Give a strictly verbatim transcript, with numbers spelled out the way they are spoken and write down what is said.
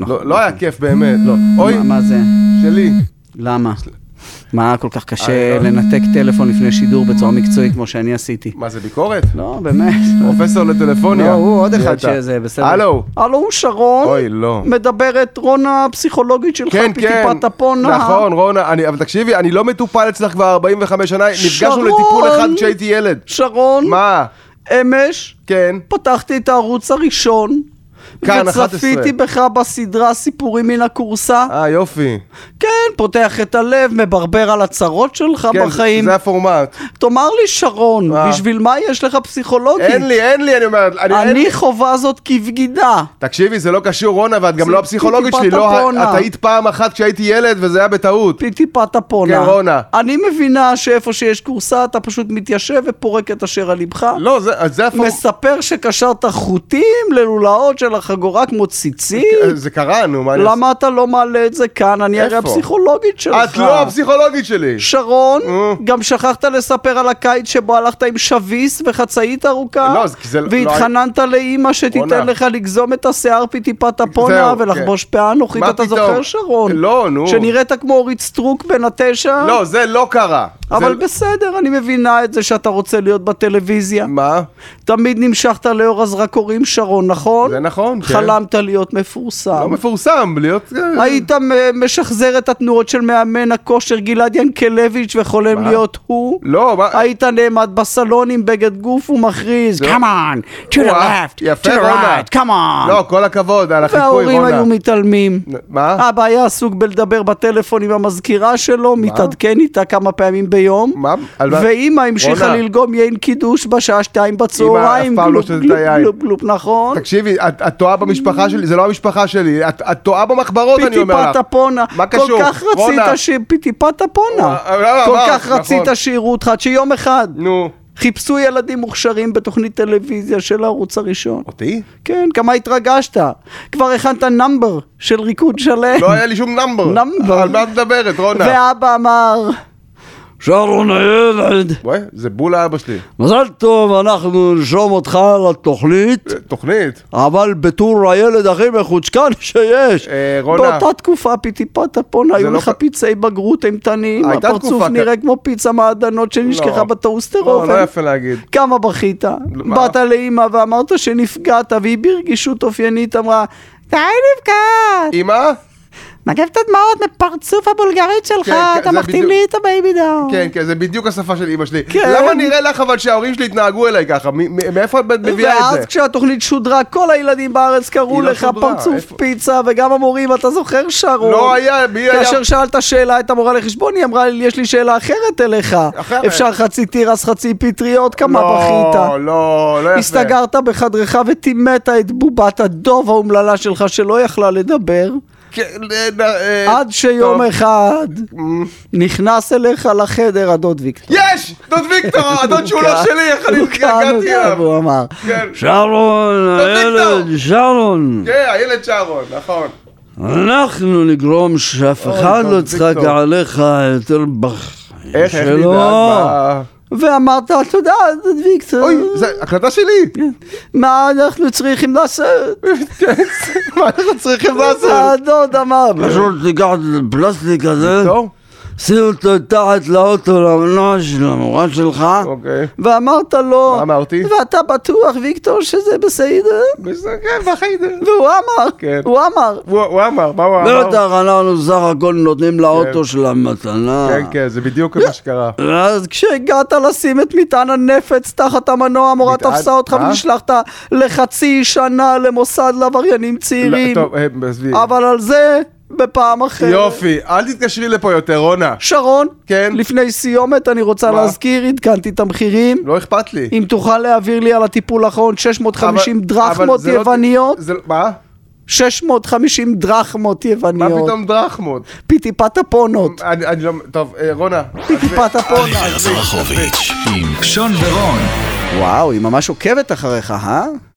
לא היה כיף באמת. אוי, מה זה? שלי. למה? מה כל כך קשה לנתק טלפון לפני שידור בצורה מקצועית כמו שאני עשיתי? מה זה, ביקורת? לא, באמת. פרופסור לטלפוניה. לא, הוא עוד אחד שזה, בסדר. הלו. הלו, שרון. אוי, לא. מדברת רונה הפסיכולוגית שלך, פטיפת הפונה. נכון, רונה, אבל תקשיבי, אני לא מטופל אצלך כבר ארבעים וחמש שנה, נפגשנו לטיפול אחד כשהייתי ילד. שרון. מה? אמש. כן. פתחתי את הערוץ הראשון. כאן אחת עשרה. וצפיתי בך בסדרה סיפורים מן הקורסה. אה, יופי. כן, פותח את הלב, מברבר על הצרות שלך כן, בחיים. זה הפורמט. תאמר לי, שרון, אה. בשביל מה יש לך פסיכולוגית? אין לי, אין לי, אני אומרת. אני, אני חובה זאת כבגידה. תקשיבי, זה לא קשור, רונה, ואת גם לא הפסיכולוגית שלי. לא, את היית פעם אחת כשהייתי ילד, וזה היה בטעות. פיטיפת הפונה. כן, רונה. אני מבינה שאיפה שיש קורסה, אתה פשוט מתיישב ופורק את אשר על לבך. לא, זה, זה הפורמט. מספר שקשרת חוטים ללולאות של החגורה כמו ציצית. זה קרה, נו, מה למה אתה לא מעלה את זה כאן? אני הרי הפסיכולוגית שלך. את לא הפסיכולוגית שלי. שרון, גם שכחת לספר על הקיץ שבו הלכת עם שביס וחצאית ארוכה, והתחננת לאמא שתיתן לך לגזום את השיער פטיפת הפונה ולחבוש פאה אנוכית. אתה זוכר, שרון? לא, נו. שנראית כמו אורית סטרוק בין התשע? לא, זה לא קרה. אבל בסדר, אני מבינה את זה שאתה רוצה להיות בטלוויזיה. מה? תמיד נמשכת לאור הזרקורים, שרון, נכון? זה נכון, כן. חלמת להיות מפורסם. לא מפורסם, להיות... היית משחזר את התנועות של מאמן הכושר גלעד ינקלביץ' וחולם להיות הוא? לא, מה? היית נעמד בסלון עם בגד גוף ומכריז, come on, to the left, to the right, come on. לא, כל הכבוד, על החיקוי, רונה. וההורים היו מתעלמים. מה? אבא היה עסוק בלדבר בטלפון עם המזכירה שלו, מתעדכן איתה כמה פעמים ביום. מה? ואמא המשיכה ללגום יין קידוש בשעה שתיים בצהריים, גלופ גלופ גלופ, נכון? תקשיבי, את טועה במשפחה שלי, זה לא המשפחה שלי, את טועה במחברות, אני אומר לך. פיטיפת הפונה. מה קשור? כל כך רצית שפיטיפת הפונה. כל כך רצית שיראו אותך, שיום אחד. נו. חיפשו ילדים מוכשרים בתוכנית טלוויזיה של הערוץ הראשון. אותי? כן, כמה התרגשת. כבר הכנת נאמבר של ריקוד שלם. לא היה לי שום נאמבר. נאמבר. על מה את מדברת, רונה? ואבא אמר... שרון הילד. וואי, זה בול האבא שלי. מזל טוב, אנחנו נשום אותך לתוכנית. תוכנית? אבל בתור הילד הכי מחוצ'קן שיש. רונה. באותה תקופה פיטיפת הפונה, היו לך פיצי בגרות אימתניים. הפרצוף נראה כמו פיצה מעדנות שנשכחה בטוסטר אופן. לא, לא יפה להגיד. כמה בכית? באת לאמא ואמרת שנפגעת, והיא ברגישות אופיינית אמרה, די נפגעת. אמא? נגב את הדמעות מפרצוף הבולגרית שלך, אתה מחתים לי את הבייבי דאון. כן, כן, זה בדיוק השפה של אמא שלי. למה נראה לך אבל שההורים שלי התנהגו אליי ככה? מאיפה את מביאה את זה? ואז כשהתוכנית שודרה, כל הילדים בארץ קראו לך פרצוף פיצה, וגם המורים, אתה זוכר, שרון? לא היה, מי היה? כאשר שאלת שאלה את המורה לחשבון, היא אמרה לי, יש לי שאלה אחרת אליך. אפשר חצי תירס, חצי פטריות, כמה בכית? לא, לא, לא יפה. הסתגרת בחדרך וטימאת את בובת הדוב האומללה שלך שלא יכלה לדבר. עד שיום אחד נכנס אליך לחדר הדוד ויקטור. יש! דוד ויקטור, הדוד שהוא לא שלי, איך אני הגעתי אליו. הוא אמר, שרון, הילד שרון. כן, הילד שרון, נכון. אנחנו נגרום שאף אחד לא צחק עליך יותר בחיים איך, איך נדעת? ואמרת, תודה, דוד ויקטור. אוי, זה הקלטה שלי. מה אנחנו צריכים לעשות? מה אנחנו צריכים לעשות? הדוד אמר, פשוט תיקח את הפלסטיק הזה, שים אותו תחת לאוטו למנוע של המורה שלך, ואמרת לו, מה אמרתי? ואתה בטוח, ויקטור, שזה בסדר? בסדר, כן, בסדר. והוא אמר, הוא אמר. הוא אמר, מה הוא אמר? בטח, אנחנו סך הכל נותנים לאוטו של המתנה. כן, כן, זה בדיוק מה שקרה. אז כשהגעת לשים את מטען הנפץ תחת המנוע, המורה תפסה אותך ונשלחת לחצי שנה למוסד לעבריינים צעירים. אבל על זה... בפעם אחרת. יופי, אל תתקשרי לפה יותר, רונה. שרון, כן? לפני סיומת אני רוצה מה? להזכיר, עדכנתי את המחירים. לא אכפת לי. אם תוכל להעביר לי על הטיפול האחרון שש מאות וחמישים אבל, דרחמות אבל יווניות. לא, זה, מה? שש מאות וחמישים דרחמות יווניות. מה פתאום דרחמות? פיטיפת הפונות. אני, אני לא... טוב, רונה. פיטיפת הפונות. ארז רחוביץ' עם שון ורון. וואו, היא ממש עוקבת אחריך, אה?